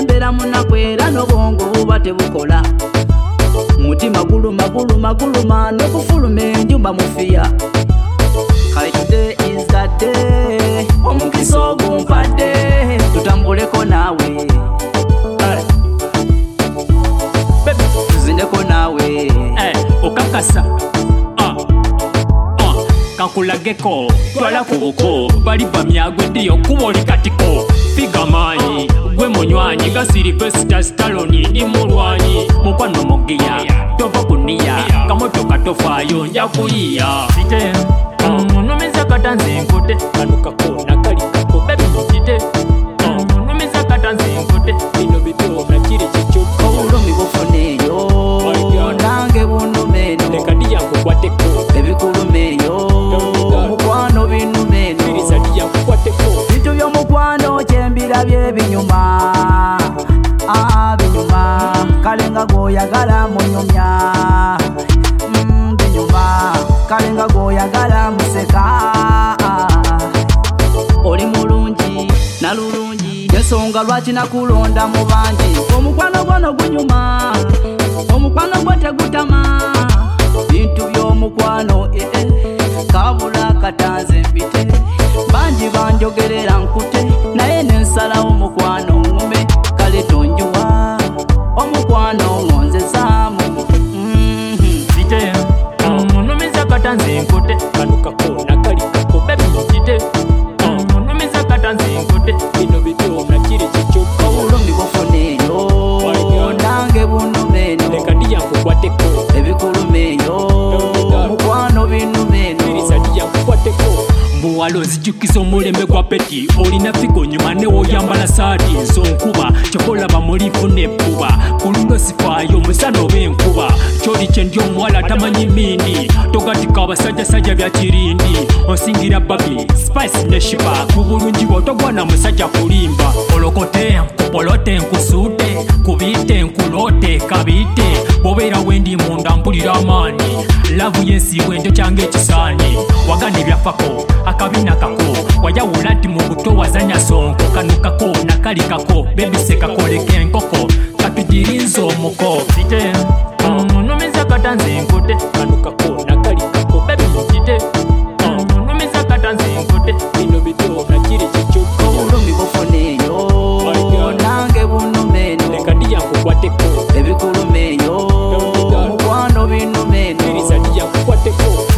mbera munakwera n'obwongo buba tebukola mutima guluma n'okufuluma enjumba mufiya kale today is that day omukisa ogumpadde tutambuleko naawe tuzindeko naawe okakasa kankulageko twala ku buko bali bamyagweddeyo kuba oli katiko figa maanyi gwe munywanyi nga Sylvester Stallone ndi mulwanyi mukwano mugiya tova kuniya kamotoka tofaayo nja kuyiya site numiza katanze nkute kanukako nakalikako bebi mukite numiza katanze nkute bino bibyona kiri kikyuka obulumi bufuneeyo nange bunumeno lekadi yankukwateko ebikulumeeyo mukwano binumeno birisadi yankukwateko bintu by'omukwano kyembirabye binyuma binyuma kale nga gwoyagala munyumya binyuma kale nga gwoyagala museka oli mulungi nalulungi ensonga lwaki nakulonda mu bangi omukwano gwono gunyuma omukwano gwo tegutama bintu by'omukwano kabula katanze mpite bangi banjogerera nkute naye nensalawo mukwano ngume kale tonjuwa omukwano ngonzezaamu site numiza katanze nkute kanukako nakalikako bebi mukite numiza katanze nkute bino bibyona kiri kikyuka obulumi bufuneeyo nange bunumeno lekadi yankukwateko ebikulumeeyo mukwano binumeno birisadi yankukwateko mbuwalo nzijukiza omulembe gwa peti olina figo nyuma newoyambala saati nsonkuba kyokolaba mulifu nebbuba kuluno sifaayo musana oba enkuba kyoli kyendi omuwala tamanyi mindi togatika abasajjasajja bya kirindi osingira babi spice ne shiba ku bulungi bw'otogwana musajja kulimba olokote nkupolote nkusuute kubiite nkulote kabiite bw'obeera wendi munda mpulira amaanyi lavu yensiibwa ento kyanga ekisaanyi wagana ebyafako akabina kako wayawula nti mu buto wazanya sonko kanukako nakalikako bebisekako enkoko katugirinza omuko site numiza katanze nkute kanukako nakalikako bebi mukite numiza katanze nkute bino bibyona kiri kikyuka obulumi bufuneeyo nange bunumeno lekadi yankukwateko ebikulumeeyo mukwano binumeno birisadi yankukwateko